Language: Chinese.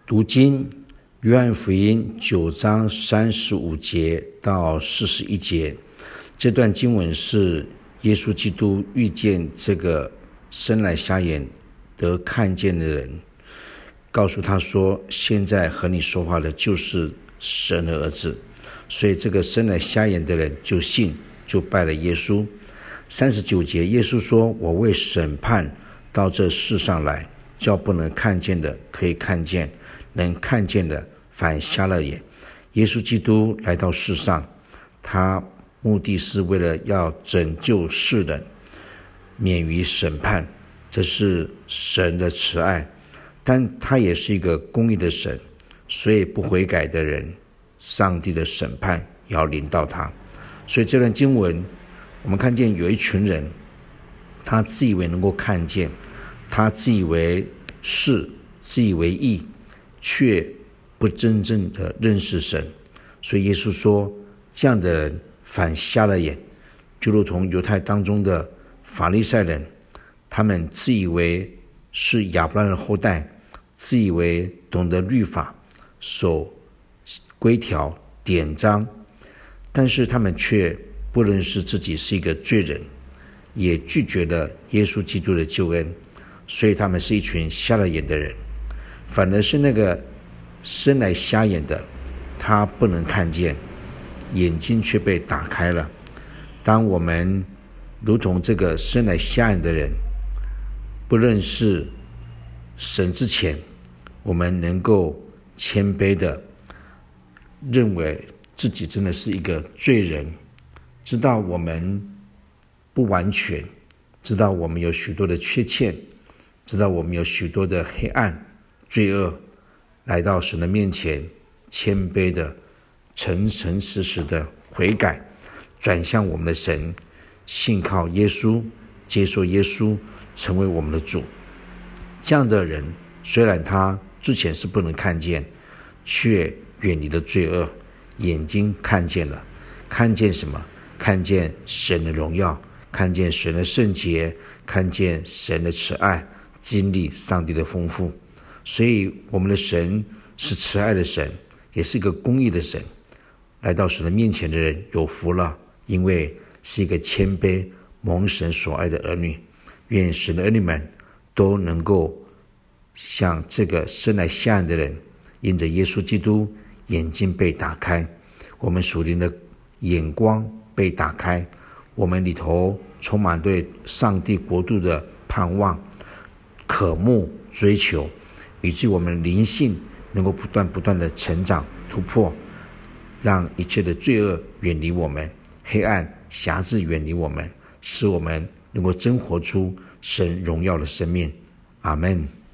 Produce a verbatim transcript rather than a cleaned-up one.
读经，约翰福音九章三十五节到四十一节，这段经文是耶稣基督遇见这个生来瞎眼得看见的人，告诉他说，现在和你说话的就是神的儿子。所以这个生来瞎眼的人就信，就拜了耶稣。三十九节，耶稣说，我为审判到这世上来，叫不能看见的可以看见，能看见的反瞎了眼。耶稣基督来到世上，他目的是为了要拯救世人免于审判，这是神的慈爱，但他也是一个公义的神，所以不悔改的人，上帝的审判也要临到他。所以这段经文我们看见有一群人，他自以为能够看见，他自以为是，自以为义，却不真正的认识神。所以耶稣说，这样的人反瞎了眼，就如同犹太当中的法利赛人，他们自以为是亚伯拉罕的后代，自以为懂得律法，守规条典章，但是他们却不认识自己是一个罪人，也拒绝了耶稣基督的救恩，所以他们是一群瞎了眼的人。反而是那个生来瞎眼的，他不能看见，眼睛却被打开了。当我们如同这个生来瞎眼的人，不认识神之前，我们能够谦卑的认为自己真的是一个罪人，知道我们不完全，知道我们有许多的缺陷，知道我们有许多的黑暗罪恶，来到神的面前，谦卑的诚诚实实的悔改，转向我们的神，信靠耶稣，接受耶稣成为我们的主。这样的人，虽然他之前是不能看见，却远离了罪恶，眼睛看见了。看见什么？看见神的荣耀，看见神的圣洁，看见神的慈爱，经历上帝的丰富。所以我们的神是慈爱的神，也是一个公义的神。来到神的面前的人有福了，因为是一个谦卑蒙神所爱的儿女。愿神的儿女们都能够像这个生来瞎眼的人，因着耶稣基督眼睛被打开，我们属灵的眼光被打开，我们里头充满对上帝国度的盼望、渴慕、追求，以致我们灵性能够不断不断的成长突破，让一切的罪恶远离我们，黑暗辖制远离我们，使我们能够真活出神荣耀的生命。阿们。